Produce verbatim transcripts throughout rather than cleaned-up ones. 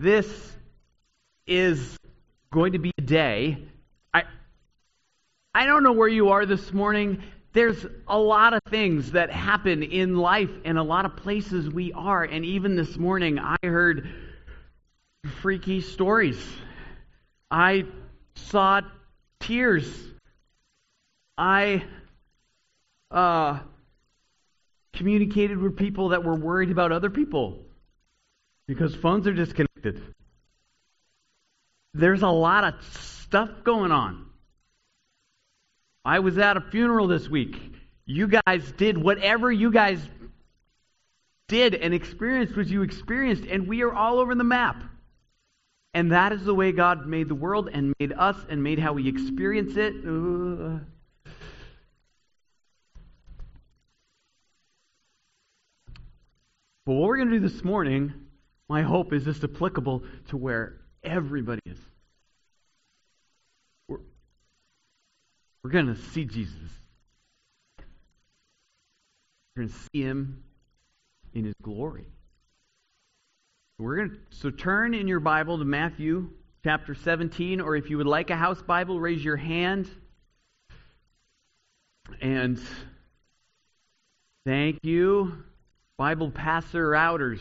This is going to be a day. I I don't know where you are this morning. There's a lot of things that happen in life and a lot of places we are. And even this morning, I heard freaky stories. I saw tears. I uh, communicated with people that were worried about other people because phones are disconnected. There's a lot of stuff going on. I was at a funeral this week. You guys did whatever you guys did and experienced what you experienced, and we are all over the map. And that is the way God made the world and made us and made how we experience it. Uh, But what we're going to do this morning, my hope is just applicable to where everybody is. We're, we're going to see Jesus. We're going to see Him in His glory. We're going to, so turn in your Bible to Matthew chapter seventeen, or if you would like a house Bible, raise your hand. And thank you, Bible passer outers.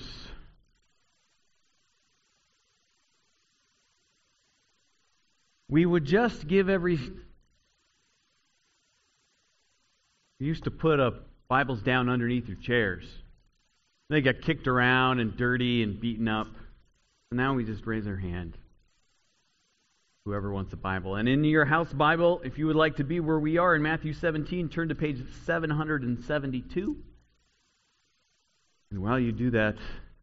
We would just give every... We used to put up Bibles down underneath your chairs. They got kicked around and dirty and beaten up. And now we just raise our hand. Whoever wants a Bible. And in your house Bible, if you would like to be where we are in Matthew seventeen, turn to page seven seventy-two. And while you do that,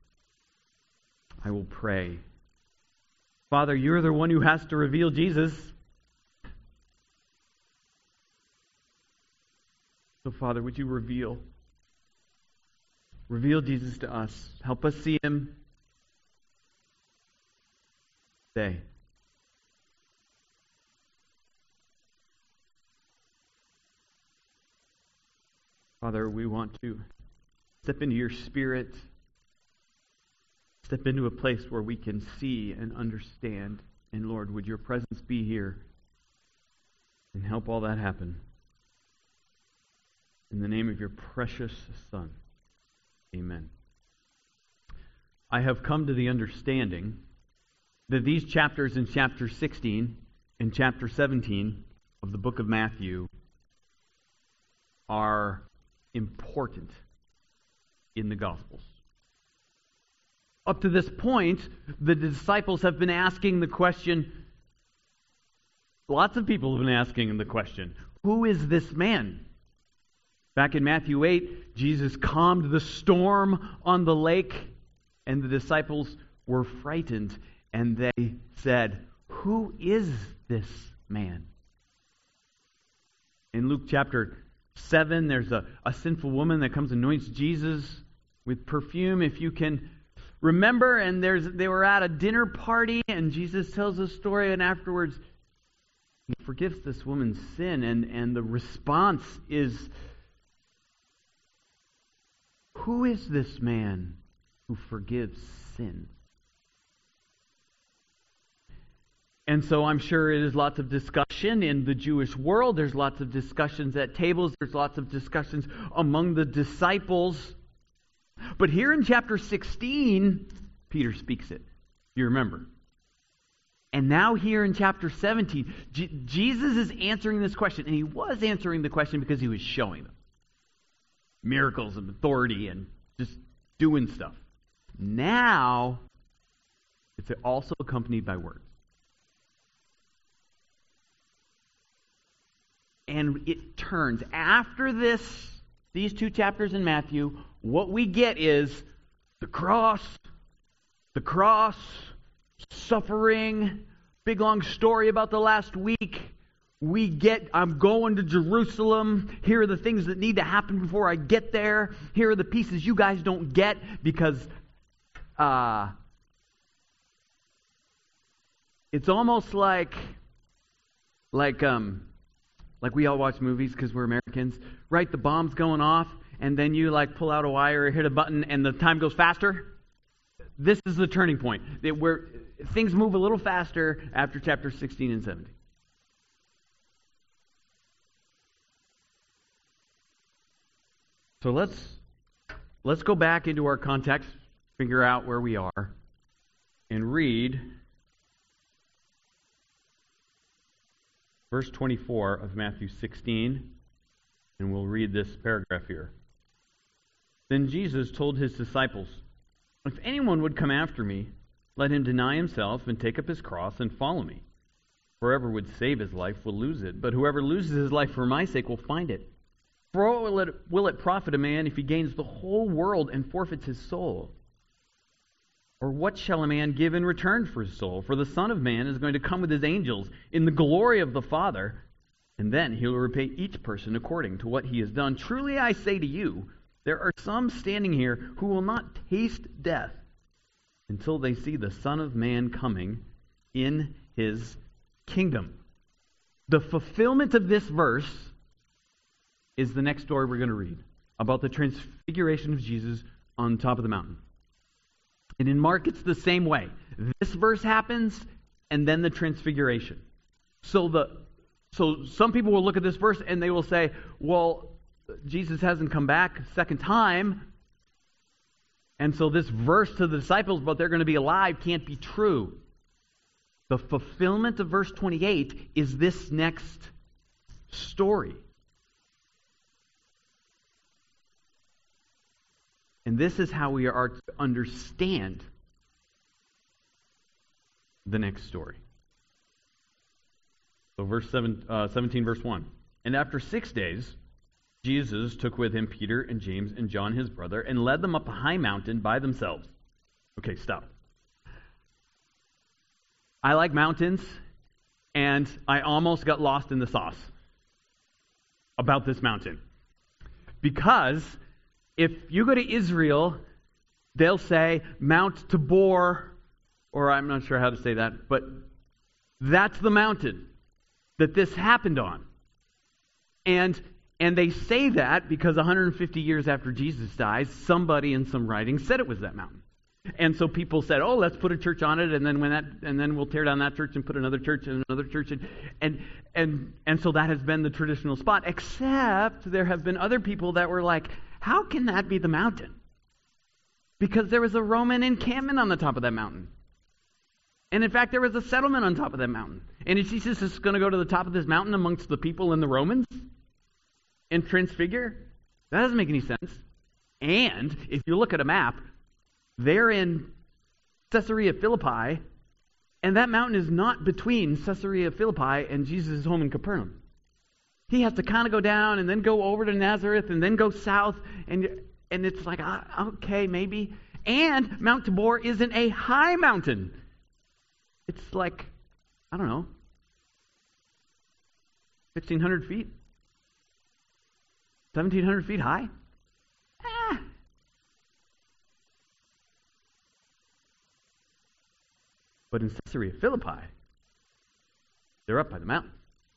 I will pray. Father, you're the one who has to reveal Jesus. So, Father, would you reveal? Reveal Jesus to us. Help us see Him today. Father, we want to step into your Spirit. Step into a place where we can see and understand. And Lord, would your presence be here and help all that happen. In the name of your precious Son. Amen. I have come to the understanding that these chapters in chapter sixteen and chapter seventeen of the book of Matthew are important in the Gospels. Up to this point, the disciples have been asking the question, lots of people have been asking the question, who is this man? Back in Matthew eight, Jesus calmed the storm on the lake, and the disciples were frightened, and they said, who is this man? In Luke chapter seven, there's a, a sinful woman that comes and anoints Jesus with perfume. If you can remember, and there's they were at a dinner party, and Jesus tells a story, and afterwards He forgives this woman's sin, and, and the response is, who is this man who forgives sin? And so I'm sure it is lots of discussion in the Jewish world. There's lots of discussions at tables. There's lots of discussions among the disciples. But here in chapter sixteen, Peter speaks it. You remember. And now here in chapter seventeen, J- Jesus is answering this question. And He was answering the question because He was showing them miracles and authority and just doing stuff. Now, it's also accompanied by words. And it turns. After this, these two chapters in Matthew, what we get is the cross, the cross, suffering, big long story about the last week. We get, I'm going to Jerusalem. Here are the things that need to happen before I get there. Here are the pieces you guys don't get because uh, it's almost like, like, um, like we all watch movies because we're Americans, right? The bomb's going off, and then you like pull out a wire or hit a button, and the time goes faster. this is the turning point, that where things move a little faster after chapter sixteen and seventeen. So let's let's go back into our context, figure out where we are, and read verse twenty-four of Matthew sixteen, and we'll read this paragraph here. Then Jesus told his disciples, "If anyone would come after me, let him deny himself and take up his cross and follow me. Whoever would save his life will lose it, but whoever loses his life for my sake will find it. For what will it, will it profit a man if he gains the whole world and forfeits his soul? Or what shall a man give in return for his soul? For the Son of Man is going to come with his angels in the glory of the Father, and then he will repay each person according to what he has done. Truly I say to you, there are some standing here who will not taste death until they see the Son of Man coming in his kingdom." The fulfillment of this verse is the next story we're going to read about the transfiguration of Jesus on top of the mountain. And in Mark, it's the same way. This verse happens, and then the transfiguration. So the so some people will look at this verse and they will say, well, Jesus hasn't come back a second time, and so this verse to the disciples about they're going to be alive can't be true. The fulfillment of verse twenty-eight is this next story. And this is how we are to understand the next story. So verse seven, uh, seventeen, verse one. And after six days, Jesus took with him Peter and James and John his brother and led them up a high mountain by themselves. Okay, stop. I like mountains, and I almost got lost in the sauce about this mountain. Because if you go to Israel, they'll say Mount Tabor, or I'm not sure how to say that, but that's the mountain that this happened on. And and they say that because one hundred fifty years after Jesus dies, somebody in some writing said it was that mountain. And so people said, "Oh, let's put a church on it, and then when that, and then we'll tear down that church and put another church and another church." And and and and so that has been the traditional spot. Except there have been other people that were like, "How can that be the mountain?" Because there was a Roman encampment on the top of that mountain. And in fact, there was a settlement on top of that mountain. And is Jesus just going to go to the top of this mountain amongst the people and the Romans and transfigure? That doesn't make any sense. And if you look at a map, they're in Caesarea Philippi, and that mountain is not between Caesarea Philippi and Jesus' home in Capernaum. He has to kind of go down and then go over to Nazareth and then go south, and and it's like, ah, okay, maybe. And Mount Tabor isn't a high mountain. It's like, I don't know, sixteen hundred feet? seventeen hundred feet high? Ah. But in Caesarea Philippi, they're up by the mountain.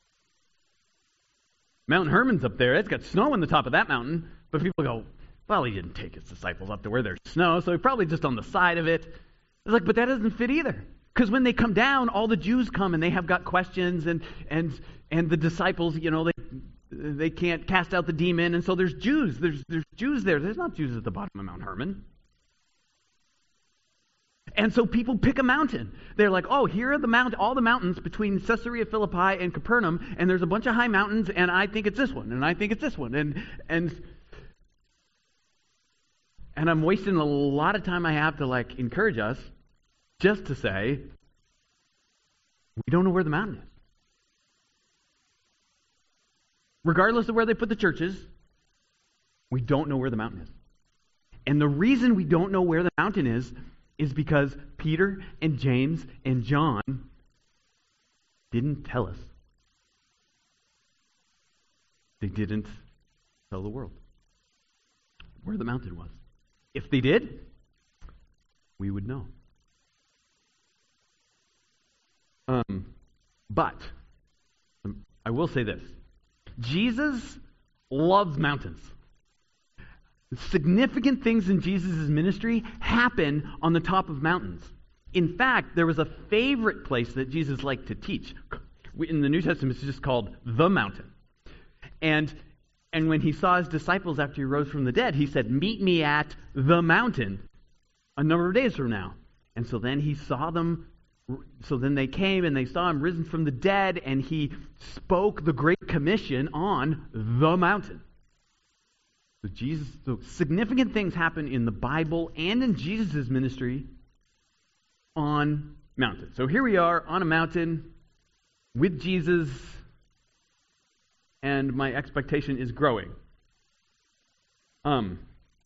Mount Hermon's up there. It's got snow on the top of that mountain. But people go, well, he didn't take his disciples up to where there's snow, so he probably just on the side of it. It's like, but that doesn't fit either. Because when they come down, all the Jews come and they have got questions, and and and the disciples, you know, they they can't cast out the demon, and so there's Jews. There's there's Jews there. There's not Jews at the bottom of Mount Hermon. And so people pick a mountain. They're like, oh, here are the mount, all the mountains between Caesarea Philippi and Capernaum, and there's a bunch of high mountains, and I think it's this one, and I think it's this one, and and and I'm wasting a lot of time I have to like encourage us just to say we don't know where the mountain is. Regardless of where they put the churches, we don't know where the mountain is. And the reason we don't know where the mountain is is because Peter and James and John didn't tell us. They didn't tell the world where the mountain was. If they did, we would know. Um, but um, I will say this. Jesus loves mountains. Significant things in Jesus' ministry happen on the top of mountains. In fact, there was a favorite place that Jesus liked to teach. In the New Testament, it's just called the mountain. And, and when he saw his disciples after he rose from the dead, he said, "Meet me at the mountain a number of days from now." And so then he saw them, so then they came and they saw him risen from the dead, and he spoke the Great Commission on the mountain. So Jesus, so significant things happen in the Bible and in Jesus' ministry on mountain. So here we are on a mountain with Jesus, and my expectation is growing. Um.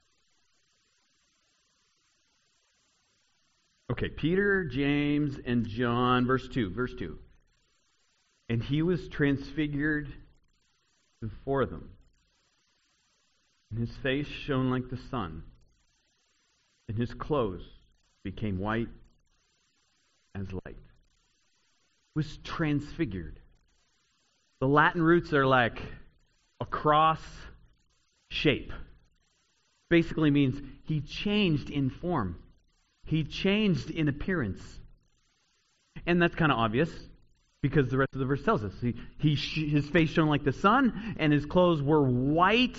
Okay, Peter, James, and John, verse two, verse two. "And he was transfigured before them, and his face shone like the sun, and his clothes became white as light." Was transfigured. The Latin roots are like a cross shape. Basically means he changed in form. He changed in appearance. And that's kind of obvious, because the rest of the verse tells us. He, he sh- his face shone like the sun, and his clothes were white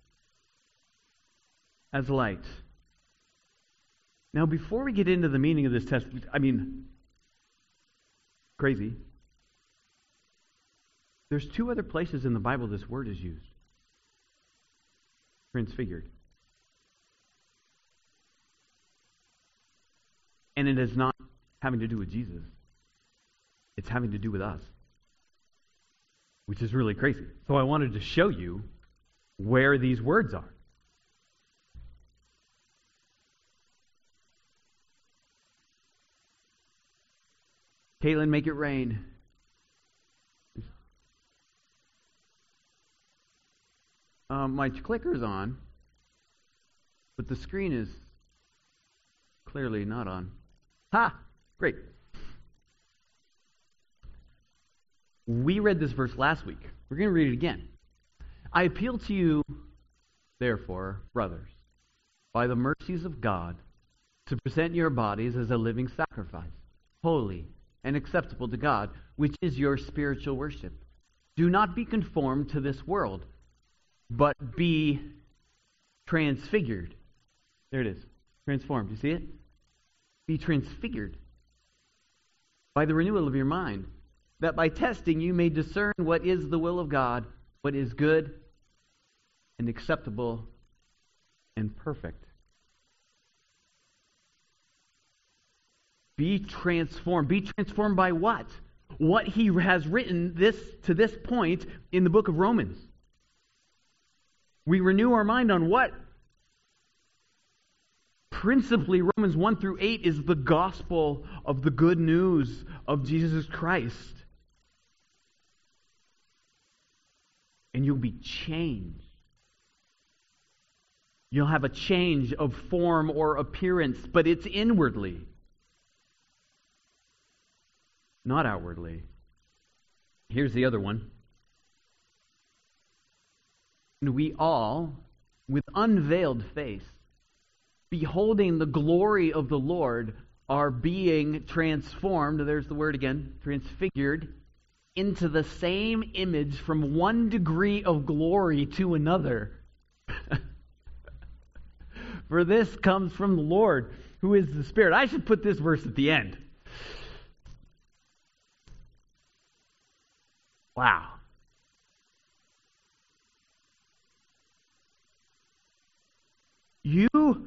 as light. Now, before we get into the meaning of this text, I mean, crazy. There's two other places in the Bible this word is used. Transfigured. And it is not having to do with Jesus. It's having to do with us. Which is really crazy. So I wanted to show you where these words are. Caitlin, make it rain. Um, my clicker's on, but the screen is clearly not on. Ha! Great. We read this verse last week. We're going to read it again. "I appeal to you, therefore, brothers, by the mercies of God, to present your bodies as a living sacrifice, holy and acceptable to God, which is your spiritual worship. Do not be conformed to this world, but be transfigured." There it is. Transformed. You see it? Be transfigured by the renewal of your mind, that by testing you may discern what is the will of God, what is good and acceptable and perfect. Be transformed. Be transformed by what? What he has written this to this point in the book of Romans. We renew our mind on what? Principally, Romans one through eight is the gospel of the good news of Jesus Christ. And you'll be changed. You'll have a change of form or appearance, but it's inwardly, not outwardly. Here's the other one. "And we all, with unveiled face, beholding the glory of the Lord, are being transformed," there's the word again, transfigured, "into the same image from one degree of glory to another." For this comes from the Lord, who is the Spirit. I should put this verse at the end. Wow. You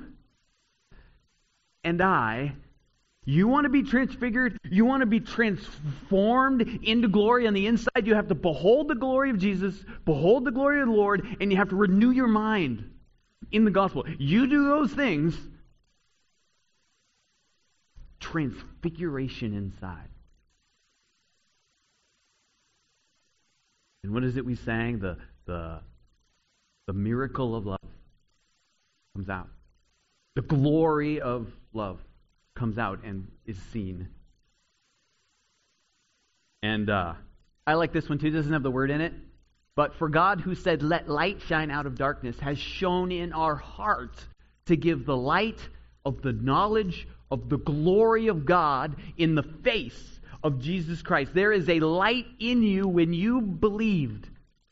and I, you want to be transfigured, you want to be transformed into glory on the inside, you have to behold the glory of Jesus, behold the glory of the Lord, and you have to renew your mind in the gospel. You do those things, transfiguration inside. And what is it we sang? The, the, the miracle of love comes out. The glory of love comes out and is seen. And uh, I like this one too. It doesn't have the word in it, But for God, who said, "Let light shine out of darkness," has shone in our hearts to give the light of the knowledge of the glory of God in the face of Jesus Christ. There is a light in you when you believed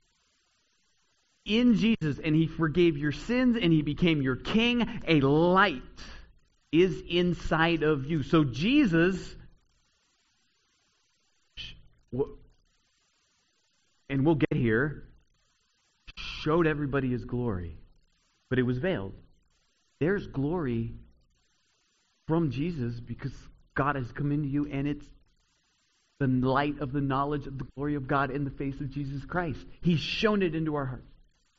in Jesus and He forgave your sins and He became your King. A light is inside of you. So Jesus, and we'll get here, showed everybody His glory, but it was veiled. There's glory from Jesus because God has come into you, and it's the light of the knowledge of the glory of God in the face of Jesus Christ. He's shown it into our hearts.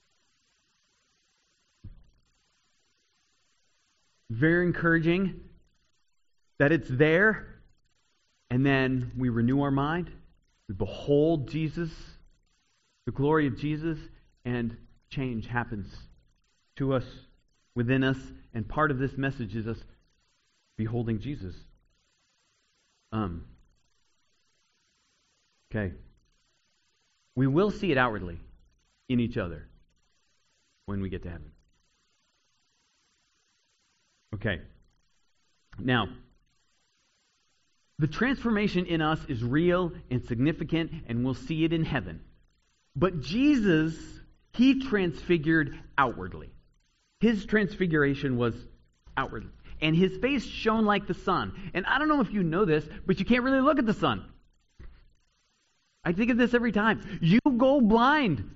Very encouraging that it's there, and then we renew our mind. We behold Jesus, the glory of Jesus, and change happens to us, within us, and part of this message is us beholding Jesus. Um. Okay. We will see it outwardly in each other when we get to heaven. Okay. Now, the transformation in us is real and significant, and we'll see it in heaven. But Jesus, He transfigured outwardly. His transfiguration was outwardly. And His face shone like the sun. And I don't know if you know this, but you can't really look at the sun. I think of this every time. You go blind.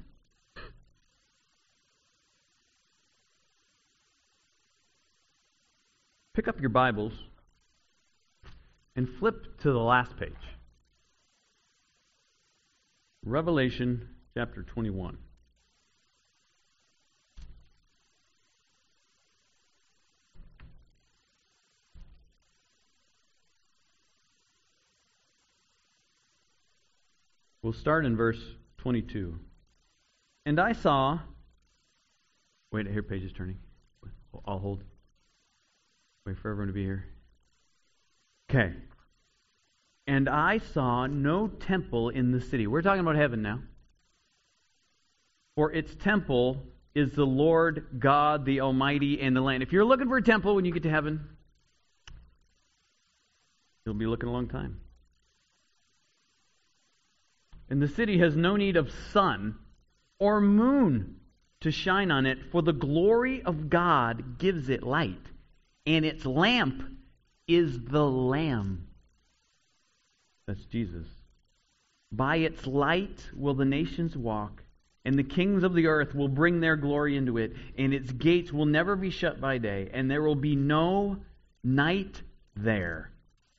Pick up your Bibles and flip to the last page. Revelation chapter twenty-one. We'll start in verse twenty-two. And I saw... Wait, here page is turning. I'll hold. Wait for everyone to be here. Okay. And I saw no temple in the city. We're talking about heaven now. For its temple is the Lord God, the Almighty, and the Lamb. If you're looking for a temple when you get to heaven, you'll be looking a long time. And the city has no need of sun or moon to shine on it, for the glory of God gives it light, and its lamp is the Lamb. That's Jesus. By its light will the nations walk, and the kings of the earth will bring their glory into it, and its gates will never be shut by day, and there will be no night there.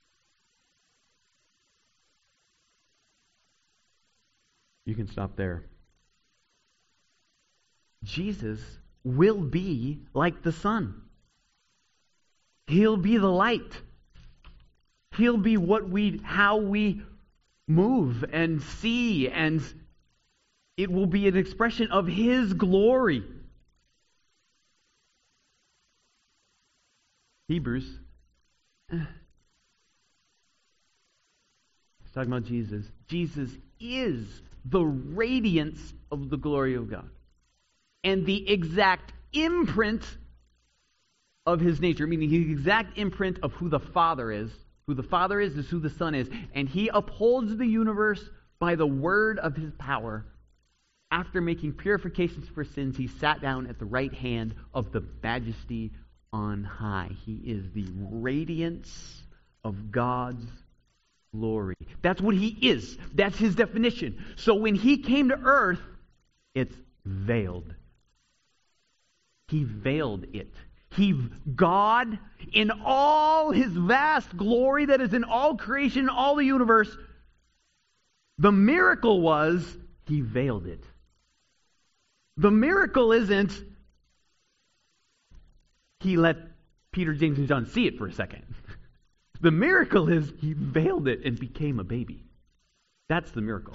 You can stop there. Jesus will be like the sun. He'll be the light. He'll be what we, how we move and see, and it will be an expression of His glory. Hebrews. It's talking about Jesus. Jesus is the radiance of the glory of God and the exact imprint of His nature, meaning the exact imprint of who the Father is. Who the Father is is who the Son is, and He upholds the universe by the word of His power. After making purifications for sins, He sat down at the right hand of the Majesty on high. He is the radiance of God's glory. That's what He is. That's His definition. So when He came to earth, it's veiled. He veiled it. He, God, in all His vast glory that is in all creation, all the universe, the miracle was He veiled it. The miracle isn't He let Peter, James, and John see it for a second. The miracle is He veiled it and became a baby. That's the miracle.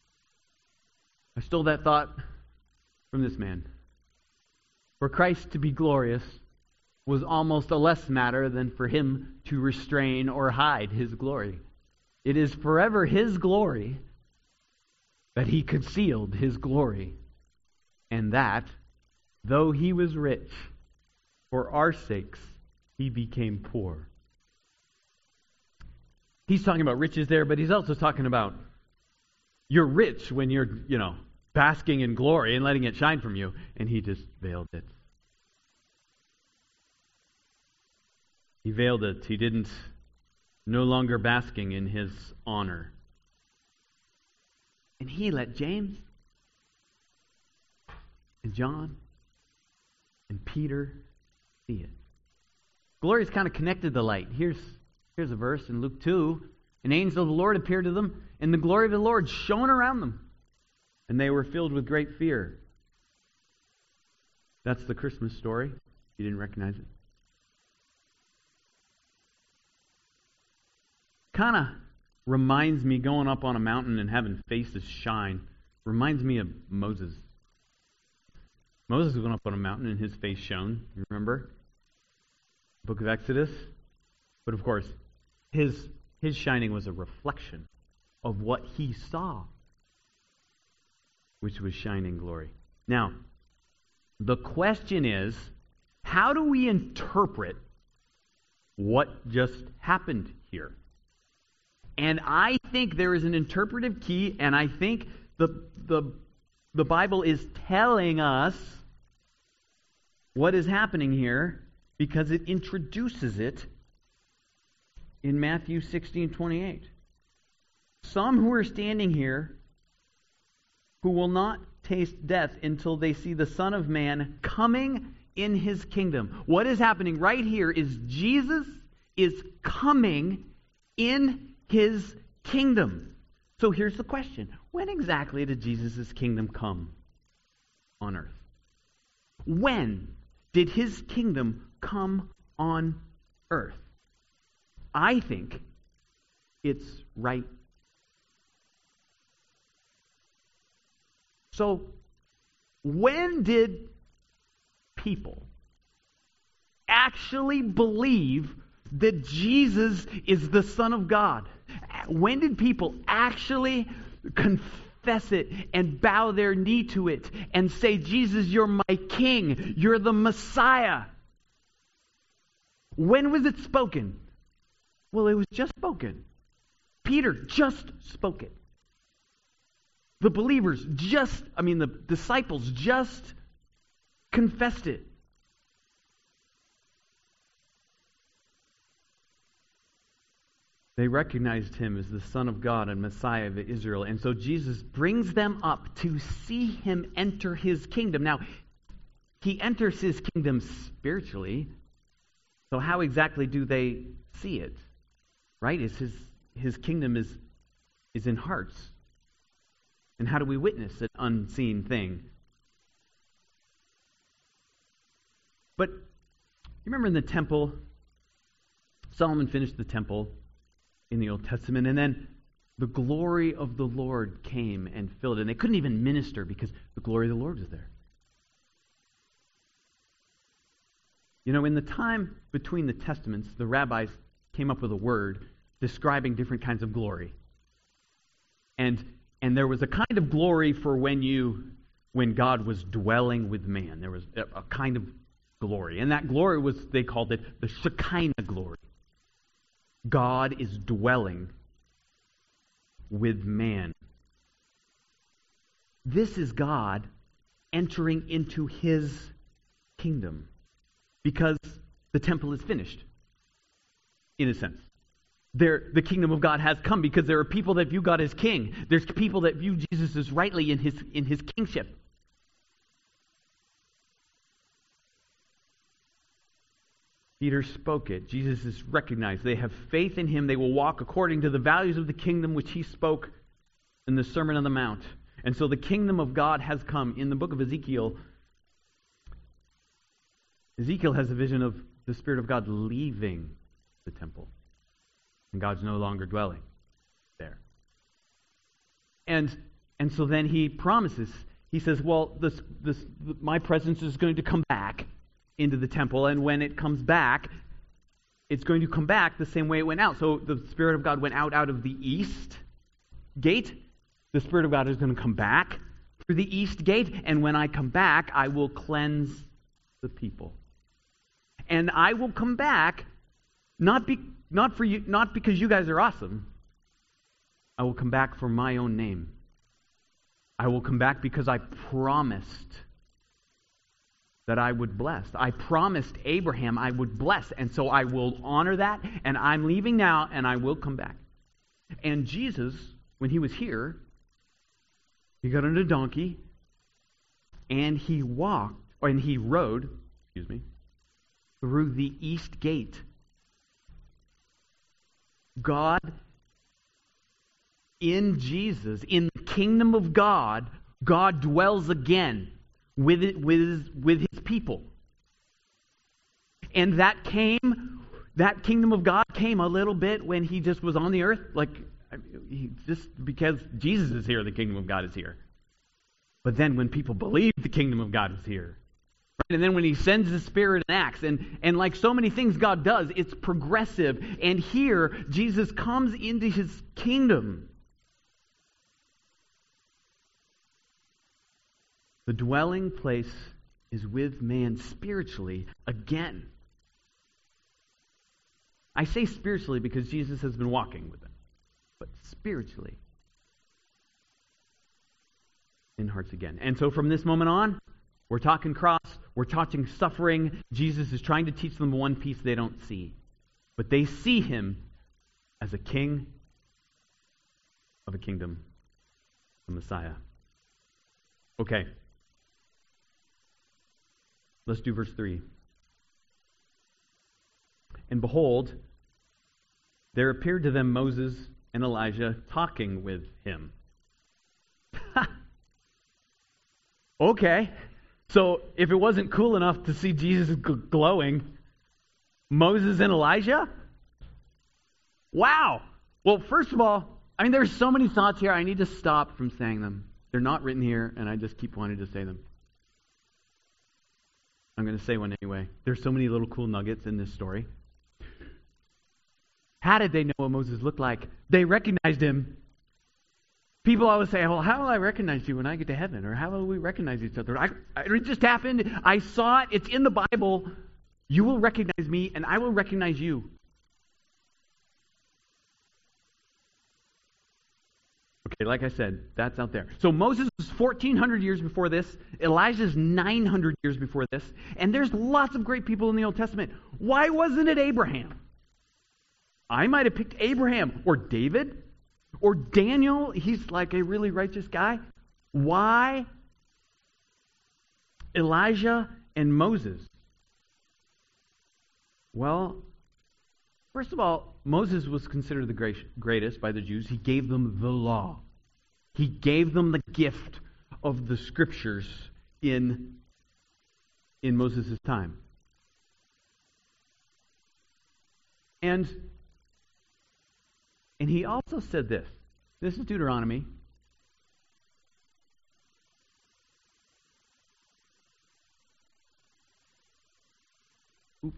I stole that thought from this man. For Christ to be glorious was almost a less matter than for Him to restrain or hide His glory. It is forever His glory that he concealed his glory, and that, though he was rich, for our sakes he became poor. He's talking about riches there, but he's also talking about you're rich when you're, you know, basking in glory and letting it shine from you, and he just veiled it. He veiled it. He didn't, no longer basking in his honor. And he let James and John and Peter see it. Glory is kind of connected to light. Here's, here's a verse in Luke two. An angel of the Lord appeared to them, and the glory of the Lord shone around them, and they were filled with great fear. That's the Christmas story. You didn't recognize it? Kind of reminds me, going up on a mountain and having faces shine, reminds me of Moses. Moses went up on a mountain and his face shone. You remember? Book of Exodus. But of course, his his shining was a reflection of what he saw, which was shining glory. Now, the question is, how do we interpret what just happened here? And I think there is an interpretive key, and I think the, the, the Bible is telling us what is happening here because it introduces it in Matthew sixteen twenty-eight. Some who are standing here who will not taste death until they see the Son of Man coming in his kingdom. What is happening right here is Jesus is coming in his kingdom. So here's the question. When exactly did Jesus' kingdom come on earth? When did his kingdom come on earth? I think it's right. So, when did people actually believe that Jesus is the Son of God? When did people actually confess it and bow their knee to it and say, Jesus, you're my King, you're the Messiah? When was it spoken? Well, it was just spoken. Peter just spoke it. The believers just, I mean, the disciples just confessed it. They recognized him as the Son of God and Messiah of Israel. And so Jesus brings them up to see him enter his kingdom. Now, he enters his kingdom spiritually. So how exactly do they see it? Right? Is his his kingdom is is in hearts. And how do we witness an unseen thing? But you remember in the temple, Solomon finished the temple in the Old Testament, and then the glory of the Lord came and filled it. And they couldn't even minister because the glory of the Lord was there. You know, in the time between the Testaments, the rabbis came up with a word describing different kinds of glory. And and there was a kind of glory for when you when God was dwelling with man. There was a, a kind of glory. And that glory was, they called it the Shekinah glory. God is dwelling with man. This is God entering into his kingdom because the temple is finished, in a sense. There, the kingdom of God has come because there are people that view God as king. There's people that view Jesus as rightly in his, in his kingship. Peter spoke it. Jesus is recognized. They have faith in him. They will walk according to the values of the kingdom which he spoke in the Sermon on the Mount. And so the kingdom of God has come. In the book of Ezekiel, Ezekiel has a vision of the Spirit of God leaving the temple. And God's no longer dwelling there. And and so then he promises, he says, well, this this my presence is going to come back into the temple, and when it comes back, it's going to come back the same way it went out. So the Spirit of God went out out of the east gate. The Spirit of God is going to come back through the east gate, and when I come back, I will cleanse the people. And I will come back not be, not for you, not because you guys are awesome. I will come back for my own name. I will come back because I promised that I would bless. I promised Abraham I would bless, and so I will honor that, and I'm leaving now, and I will come back. And Jesus, when he was here, he got on a donkey, and he walked, or and he rode, excuse me, through the east gate. God, in Jesus, in the kingdom of God, God dwells again with it, with his, with his people. And that came, that kingdom of God came a little bit when he just was on the earth, like he, just because Jesus is here, the kingdom of God is here. But then when people believe, the kingdom of God is here. Right? And then when he sends the Spirit in Acts, and, and like so many things God does, it's progressive. And here, Jesus comes into his kingdom. The dwelling place is with man spiritually again. I say spiritually because Jesus has been walking with them, but spiritually in hearts again. And so from this moment on, we're talking cross, we're talking suffering. Jesus is trying to teach them one piece they don't see. But they see him as a king of a kingdom, a Messiah. Okay. Let's do verse three. And behold, there appeared to them Moses and Elijah talking with him. Okay. So if it wasn't cool enough to see Jesus gl- glowing, Moses and Elijah? Wow. Well, first of all, I mean, there's so many thoughts here. I need to stop from saying them. They're not written here, and I just keep wanting to say them. I'm going to say one anyway. There's so many little cool nuggets in this story. How did they know what Moses looked like? They recognized him. People always say, well, how will I recognize you when I get to heaven? Or how will we recognize each other? I, I, it just happened. I saw it. It's in the Bible. You will recognize me, and I will recognize you. Okay, like I said, that's out there. So Moses was fourteen hundred years before this. Elijah's nine hundred years before this. And there's lots of great people in the Old Testament. Why wasn't it Abraham? I might have picked Abraham or David or Daniel. He's like a really righteous guy. Why Elijah and Moses? Well, first of all, Moses was considered the greatest by the Jews. He gave them the law. He gave them the gift of the scriptures in, in Moses' time. And, and he also said this. This is Deuteronomy. Oop.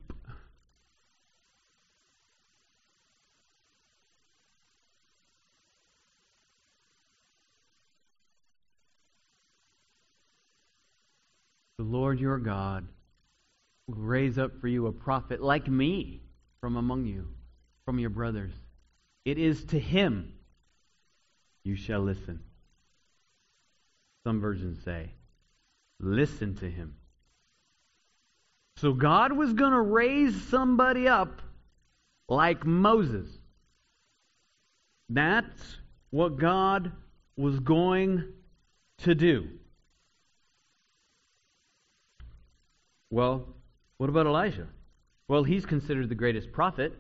The Lord your God will raise up for you a prophet like me from among you, from your brothers. It is to him you shall listen. Some versions say, listen to him. So God was going to raise somebody up like Moses. That's what God was going to do. Well, what about Elijah? Well, he's considered the greatest prophet.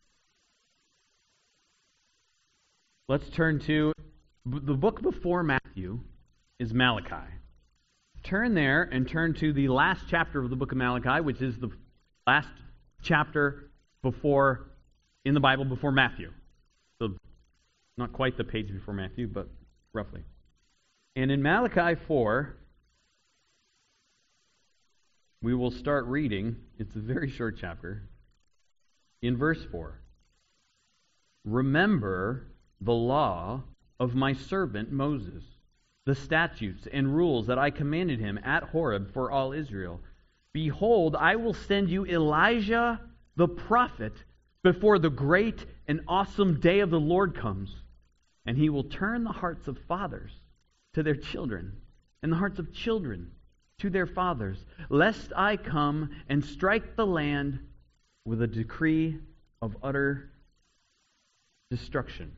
Let's turn to the book before Matthew is Malachi. Turn there and turn to the last chapter of the book of Malachi, which is the last chapter before in the Bible before Matthew. So not quite the page before Matthew, but roughly. And in Malachi four, we will start reading. It's a very short chapter. In verse four, remember the law of my servant Moses, the statutes and rules that I commanded him at Horeb for all Israel. Behold, I will send you Elijah the prophet before the great and awesome day of the Lord comes, and he will turn the hearts of fathers to their children, and the hearts of children to their fathers, lest I come and strike the land with a decree of utter destruction.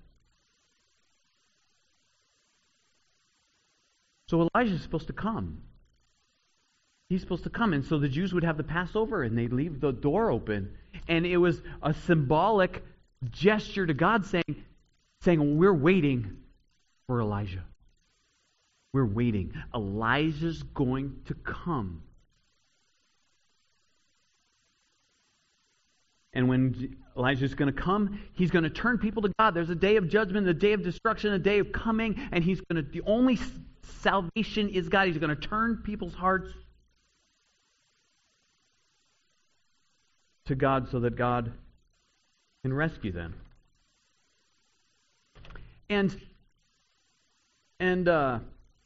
So Elijah is supposed to come. He's supposed to come. And so the Jews would have the Passover and they'd leave the door open. And it was a symbolic gesture to God saying, saying, we're waiting for Elijah. We're waiting. Elijah's going to come. And when Elijah's going to come, he's going to turn people to God. There's a day of judgment, a day of destruction, a day of coming, and he's going to, the only salvation is God. He's going to turn people's hearts to God so that God can rescue them. And and uh,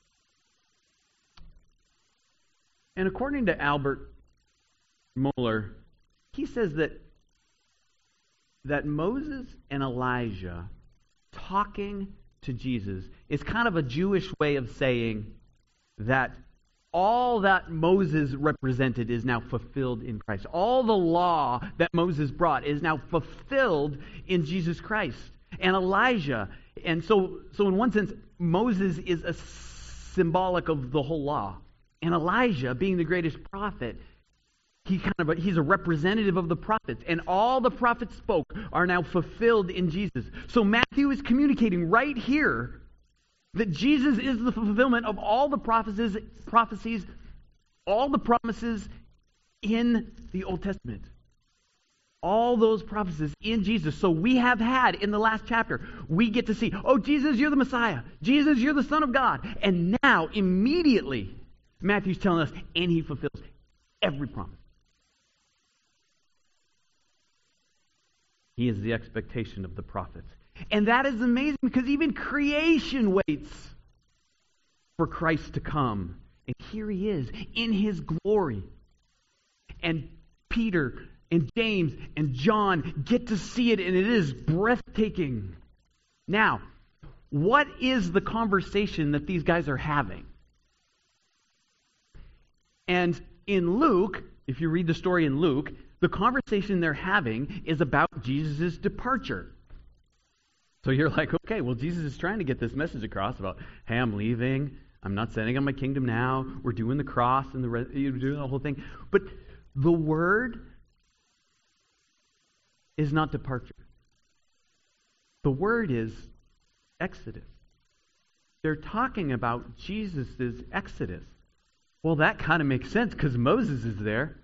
and according to Albert Mohler, he says that that Moses and Elijah talking to Jesus is kind of a Jewish way of saying that all that Moses represented is now fulfilled in Christ. All the law that Moses brought is now fulfilled in Jesus Christ. And Elijah, and so, so in one sense, Moses is a symbolic of the whole law. And Elijah, being the greatest prophet, he kind of a, he's a representative of the prophets. And all the prophets spoke are now fulfilled in Jesus. So Matthew is communicating right here that Jesus is the fulfillment of all the prophecies, prophecies, all the promises in the Old Testament. All those prophecies in Jesus. So we have had in the last chapter, we get to see, oh, Jesus, you're the Messiah. Jesus, you're the Son of God. And now, immediately, Matthew's telling us, and he fulfills every promise. He is the expectation of the prophets. And that is amazing because even creation waits for Christ to come. And here he is in his glory. And Peter and James and John get to see it, and it is breathtaking. Now, what is the conversation that these guys are having? And in Luke, if you read the story in Luke, the conversation they're having is about Jesus' departure. So you're like, okay, well, Jesus is trying to get this message across about, hey, I'm leaving. I'm not setting up my kingdom now. We're doing the cross and the re- you're doing the whole thing. But the word is not departure. The word is exodus. They're talking about Jesus' exodus. Well, that kind of makes sense because Moses is there.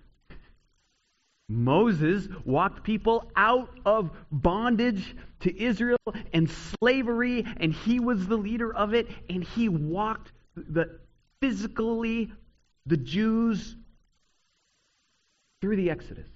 Moses walked people out of bondage to Israel and slavery, and he was the leader of it, and he walked the physically the Jews through the Exodus.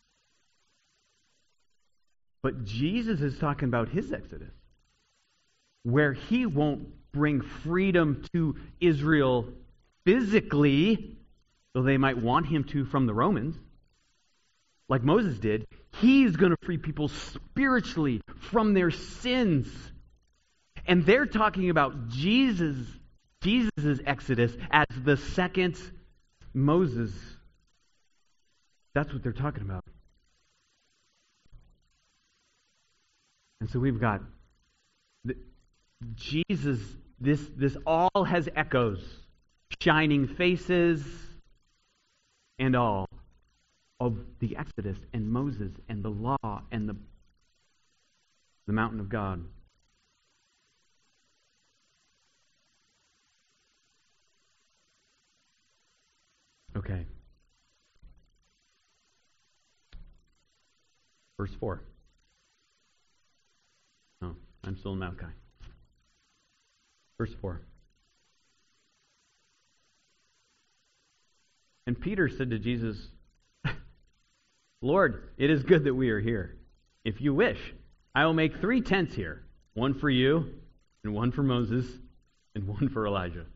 But Jesus is talking about his Exodus, where he won't bring freedom to Israel physically, though they might want him to from the Romans, like Moses did. He's going to free people spiritually from their sins. And they're talking about Jesus, Jesus' Exodus as the second Moses. That's what they're talking about. And so we've got the, Jesus, this, this all has echoes, shining faces and all of the Exodus and Moses and the law and the, the mountain of God. Okay. Verse four. Oh, I'm still in Malachi. Verse four. And Peter said to Jesus, Lord, it is good that we are here. If you wish, I will make three tents here. One for you, and one for Moses, and one for Elijah.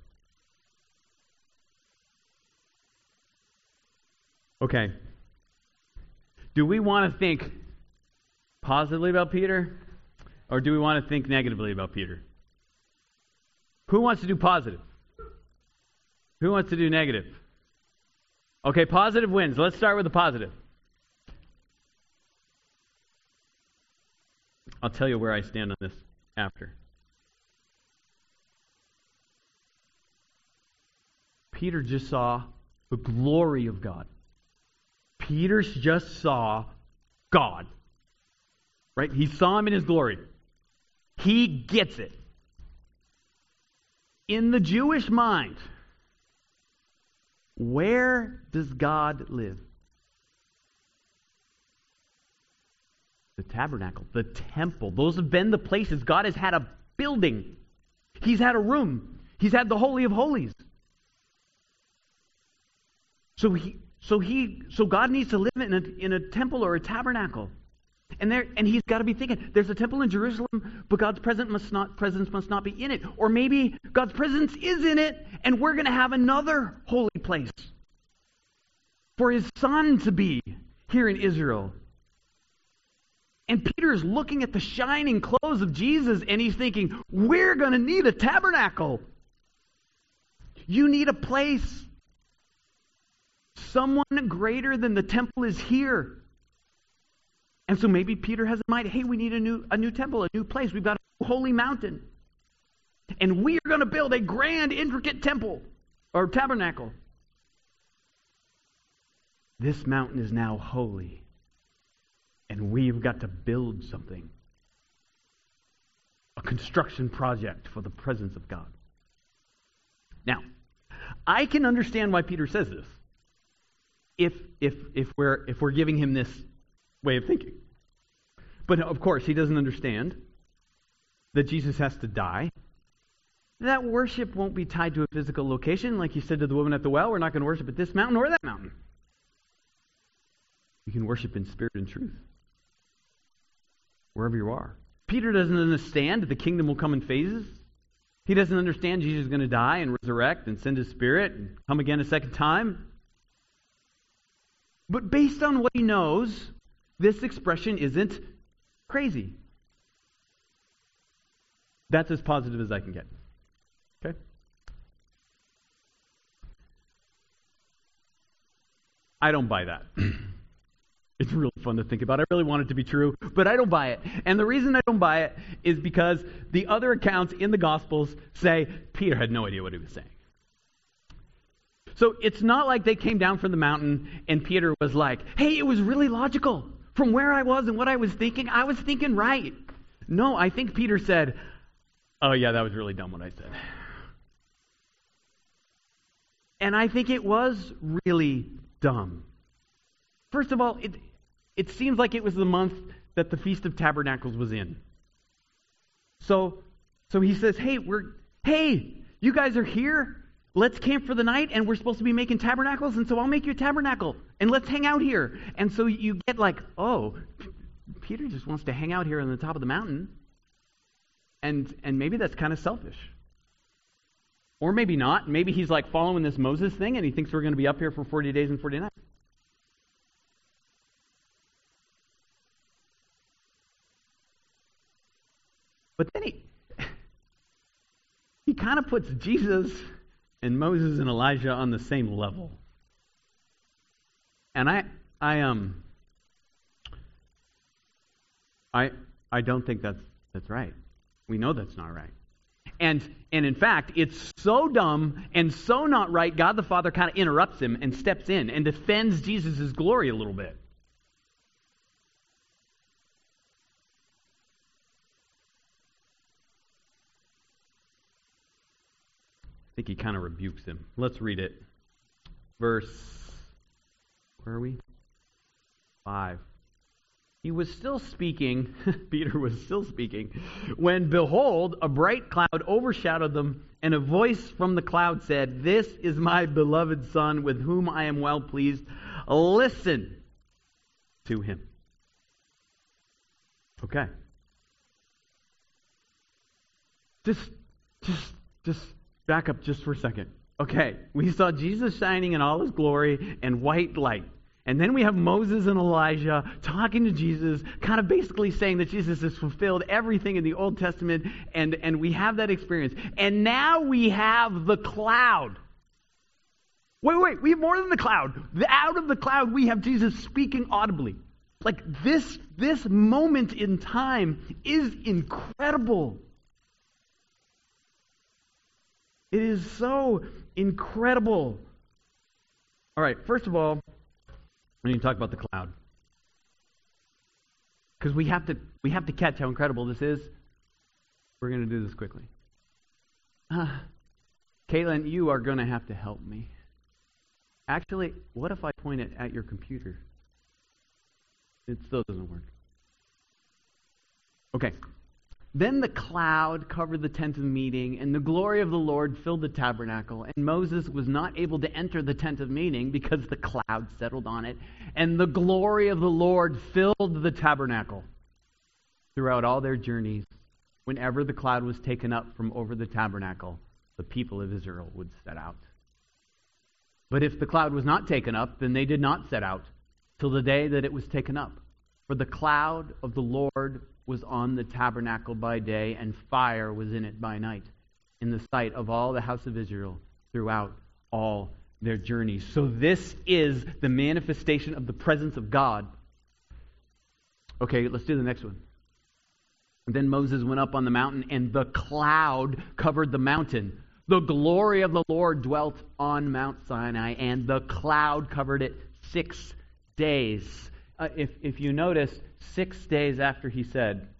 Okay. Do we want to think positively about Peter, or do we want to think negatively about Peter? Who wants to do positive? Who wants to do negative? Okay, positive wins. Let's start with the positive. I'll tell you where I stand on this after. Peter just saw the glory of God. Peter just saw God. Right? He saw him in his glory. He gets it. In the Jewish mind, where does God live? The tabernacle, the temple. Those have been the places. God has had a building. He's had a room. He's had the Holy of Holies. So he, so he, so God needs to live in a, in a temple or a tabernacle. And there, and he's got to be thinking, there's a temple in Jerusalem, but God's presence must not, presence must not be in it. Or maybe God's presence is in it, and we're going to have another holy place for his Son to be here in Israel. And Peter is looking at the shining clothes of Jesus, and he's thinking, we're going to need a tabernacle. You need a place. Someone greater than the temple is here. And so maybe Peter has in mind, hey, we need a new, a new temple, a new place. We've got a holy mountain. And we are going to build a grand, intricate temple or tabernacle. This mountain is now holy. And we've got to build something. A construction project for the presence of God. Now, I can understand why Peter says this. If if if we're if we're giving him this way of thinking. But of course, he doesn't understand that Jesus has to die. That worship won't be tied to a physical location. Like he said to the woman at the well, we're not going to worship at this mountain or that mountain. You can worship in spirit and truth. Wherever you are. Peter doesn't understand that the kingdom will come in phases. He doesn't understand Jesus is going to die and resurrect and send his Spirit and come again a second time. But based on what he knows, this expression isn't crazy. That's as positive as I can get. Okay? I don't buy that. It's really fun to think about. I really want it to be true, but I don't buy it. And the reason I don't buy it is because the other accounts in the Gospels say Peter had no idea what he was saying. So it's not like they came down from the mountain and Peter was like, hey, it was really logical. From where I was and what I was thinking, I was thinking right. No, I think Peter said, oh yeah, that was really dumb what I said. And I think it was really dumb. First of all, it it seems like it was the month that the Feast of Tabernacles was in. So so he says, hey, we're hey, you guys are here. Let's camp for the night, and we're supposed to be making tabernacles, and so I'll make you a tabernacle, and let's hang out here. And so you get like, oh, Peter just wants to hang out here on the top of the mountain. And and maybe that's kind of selfish. Or maybe not. Maybe he's like following this Moses thing, and he thinks we're going to be up here for forty days and forty nights. But then he, he kind of puts Jesus and Moses and Elijah on the same level. And I I um I I don't think that's that's right. We know that's not right. And and in fact, it's so dumb and so not right, God the Father kind of interrupts him and steps in and defends Jesus' glory a little bit. I think he kind of rebukes him. Let's read it. Verse, where are we? Five. He was still speaking, Peter was still speaking, when behold, a bright cloud overshadowed them, and a voice from the cloud said, "This is my beloved Son, with whom I am well pleased. Listen to him." Okay. just, just, just back up just for a second. Okay, we saw Jesus shining in all his glory and white light. And then we have Moses and Elijah talking to Jesus, kind of basically saying that Jesus has fulfilled everything in the Old Testament, and, and we have that experience. And now we have the cloud. Wait, wait, we have more than the cloud. Out of the cloud, we have Jesus speaking audibly. Like this, this moment in time is incredible. It is so incredible. All right, first of all, we need to talk about the cloud. Because we have to we have to catch how incredible this is. We're going to do this quickly. Uh, Caitlin, you are going to have to help me. Actually, what if I point it at your computer? It still doesn't work. Okay. Then the cloud covered the tent of meeting, and the glory of the Lord filled the tabernacle. And Moses was not able to enter the tent of meeting because the cloud settled on it. And the glory of the Lord filled the tabernacle. Throughout all their journeys, whenever the cloud was taken up from over the tabernacle, the people of Israel would set out. But if the cloud was not taken up, then they did not set out till the day that it was taken up. For the cloud of the Lord was on the tabernacle by day, and fire was in it by night, in the sight of all the house of Israel throughout all their journeys. So this is the manifestation of the presence of God. Okay, let's do the next one. And then Moses went up on the mountain, and the cloud covered the mountain. The glory of the Lord dwelt on Mount Sinai, and the cloud covered it six days. Uh, if, if you notice, six days after he said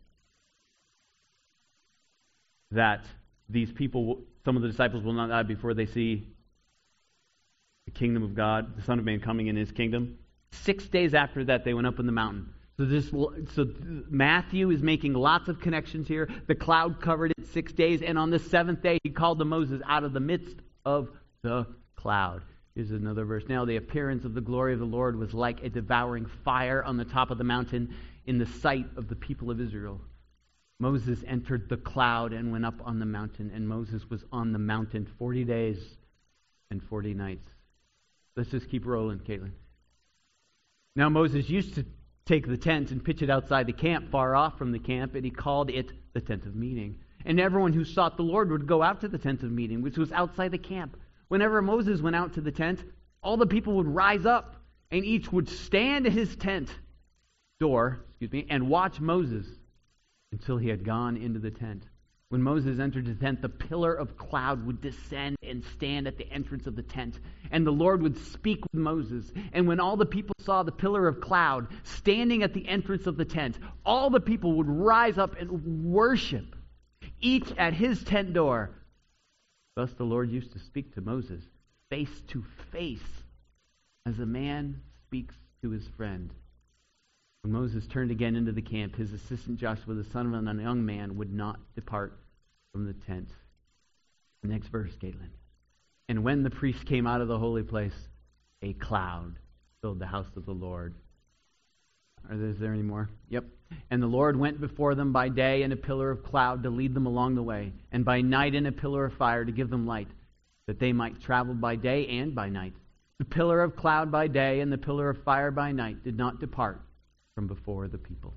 that these people, some of the disciples will not die before they see the kingdom of God, the Son of Man coming in his kingdom, six days after that they went up on the mountain. So this, so Matthew is making lots of connections here. The cloud covered it six days, and on the seventh day he called to Moses out of the midst of the cloud. Here's another verse. Now the appearance of the glory of the Lord was like a devouring fire on the top of the mountain in the sight of the people of Israel. Moses entered the cloud and went up on the mountain, and Moses was on the mountain forty days and forty nights. Let's just keep rolling, Caitlin. Now Moses used to take the tent and pitch it outside the camp, far off from the camp, and he called it the tent of meeting. And everyone who sought the Lord would go out to the tent of meeting, which was outside the camp. Whenever Moses went out to the tent, all the people would rise up, and each would stand at his tent door, excuse me, and watch Moses until he had gone into the tent. When Moses entered the tent, the pillar of cloud would descend and stand at the entrance of the tent, and the Lord would speak with Moses. And when all the people saw the pillar of cloud standing at the entrance of the tent, all the people would rise up and worship, each at his tent door. Thus the Lord used to speak to Moses face to face, as a man speaks to his friend. When Moses turned again into the camp, his assistant Joshua, the son of a young man, would not depart from the tent. The next verse, Caitlin. And when the priest came out of the holy place, a cloud filled the house of the Lord. Are there, is there any more? Yep. And the Lord went before them by day in a pillar of cloud to lead them along the way, and by night in a pillar of fire to give them light, that they might travel by day and by night. The pillar of cloud by day and the pillar of fire by night did not depart from before the people.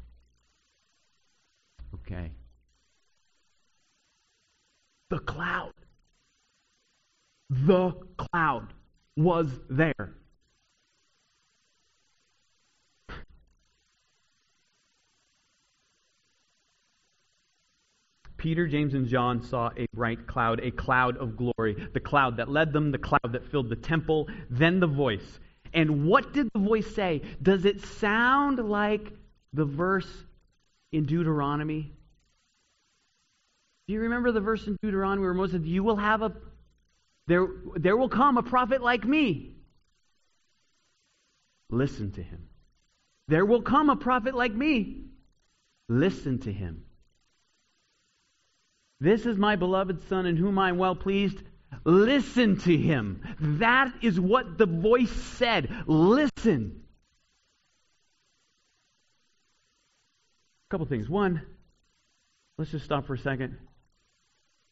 Okay. The cloud. The cloud was there. Peter, James, and John saw a bright cloud, a cloud of glory, the cloud that led them, the cloud that filled the temple, then the voice. And what did the voice say? Does it sound like the verse in Deuteronomy? Do you remember the verse in Deuteronomy where Moses said, you will have a, there, there will come a prophet like me. Listen to him. There will come a prophet like me. Listen to him. This is my beloved Son in whom I am well pleased. Listen to him. That is what the voice said. Listen. A couple things. One, let's just stop for a second.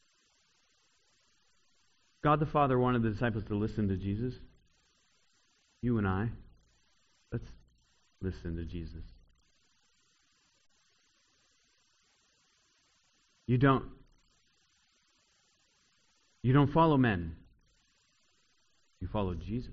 God the Father wanted the disciples to listen to Jesus. You and I, let's listen to Jesus. You don't. You don't follow men. You follow Jesus.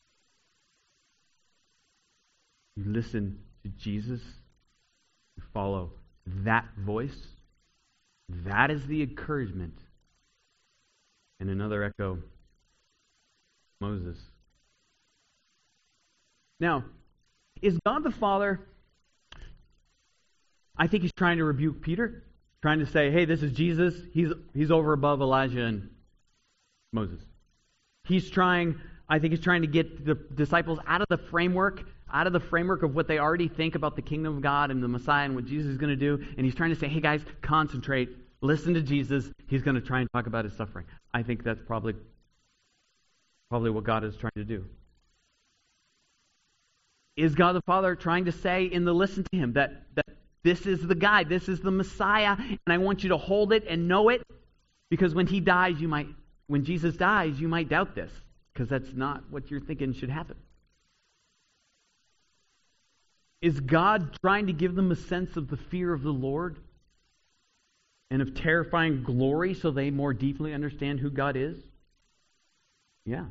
You listen to Jesus. You follow that voice. That is the encouragement. And another echo, Moses. Now, is God the Father, I think he's trying to rebuke Peter, trying to say, hey, this is Jesus. He's, he's over above Elijah and Moses. He's trying, I think he's trying to get the disciples out of the framework, out of the framework of what they already think about the kingdom of God and the Messiah and what Jesus is going to do. And he's trying to say, hey guys, concentrate. Listen to Jesus. He's going to try and talk about his suffering. I think that's probably, probably what God is trying to do. Is God the Father trying to say in the listen to him that, that this is the guy, this is the Messiah, and I want you to hold it and know it? Because when he dies, you might, when Jesus dies, you might doubt this, because that's not what you're thinking should happen. Is God trying to give them a sense of the fear of the Lord and of terrifying glory so they more deeply understand who God is? Yeah.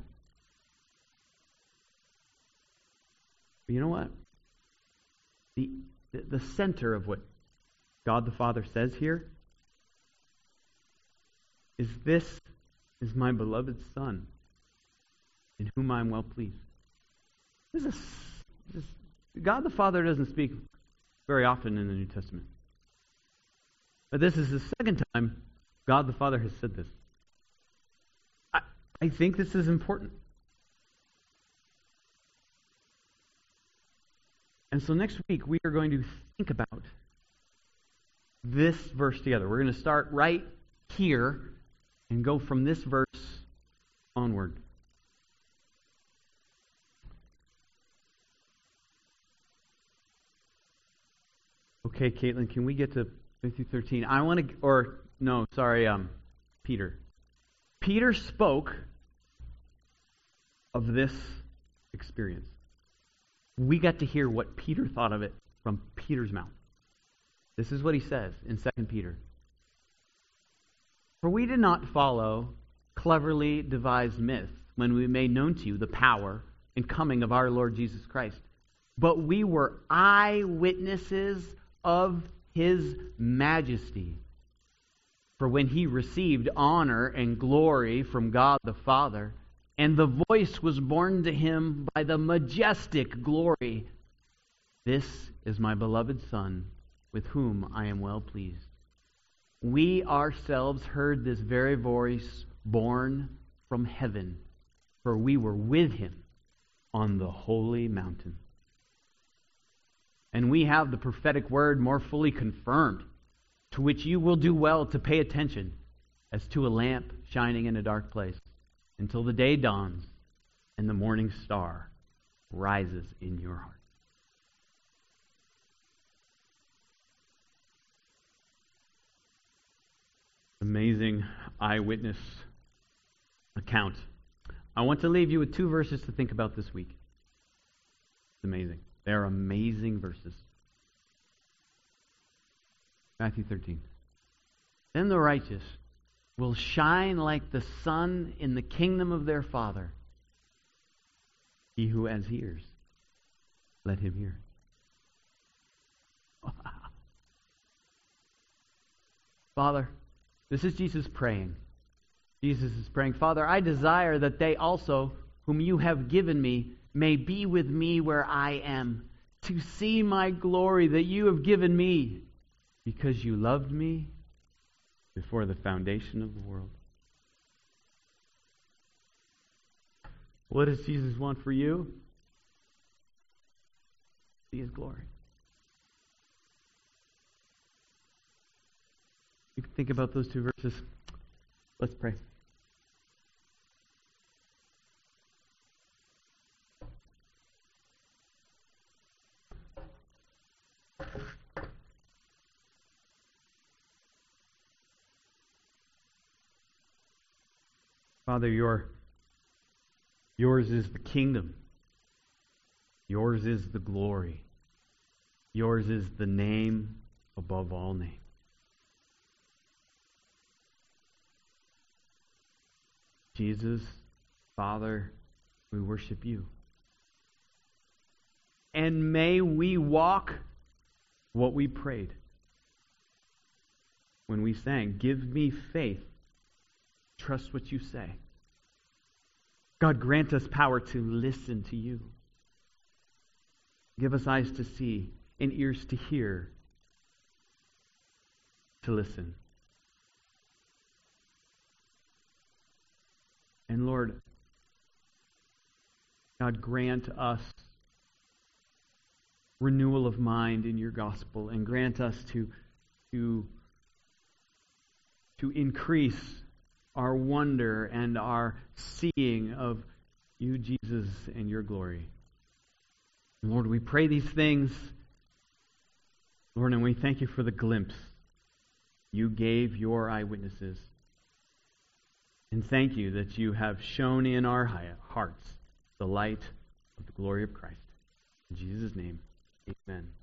But you know what? The, the, the center of what God the Father says here is, this is my beloved Son, in whom I am well pleased. This is, this is, God the Father doesn't speak very often in the New Testament. But this is the second time God the Father has said this. I, I think this is important. And so next week we are going to think about this verse together. We're going to start right here and go from this verse onward. Okay, Caitlin, can we get to Matthew thirteen? I want to, or no, sorry, um, Peter. Peter spoke of this experience. We got to hear what Peter thought of it from Peter's mouth. This is what he says in Second Peter. For we did not follow cleverly devised myths when we made known to you the power and coming of our Lord Jesus Christ, but we were eyewitnesses of his majesty. For when he received honor and glory from God the Father, and the voice was borne to him by the majestic glory, this is my beloved Son, with whom I am well pleased. We ourselves heard this very voice borne from heaven, for we were with him on the holy mountain. And we have the prophetic word more fully confirmed, to which you will do well to pay attention, as to a lamp shining in a dark place, until the day dawns and the morning star rises in your heart. Amazing eyewitness account. I want to leave you with two verses to think about this week. It's amazing. They're amazing verses. Matthew thirteen. Then the righteous will shine like the sun in the kingdom of their Father. He who has ears, let him hear. Wow. Father, this is Jesus praying. Jesus is praying, Father, I desire that they also, whom you have given me, may be with me where I am, to see my glory that you have given me, because you loved me before the foundation of the world. What does Jesus want for you? See his glory. You can think about those two verses. Let's pray. Father, your, yours is the kingdom. Yours is the glory. Yours is the name above all names. Jesus, Father, we worship you. And may we walk what we prayed when we sang, "Give me faith, trust what you say." God, grant us power to listen to you. Give us eyes to see and ears to hear, to listen. And Lord, God, grant us renewal of mind in your gospel, and grant us to, to, to increase our wonder and our seeing of you, Jesus, and your glory. And Lord, we pray these things, Lord, and we thank you for the glimpse you gave your eyewitnesses. And thank you that you have shown in our hearts the light of the glory of Christ. In Jesus' name, amen.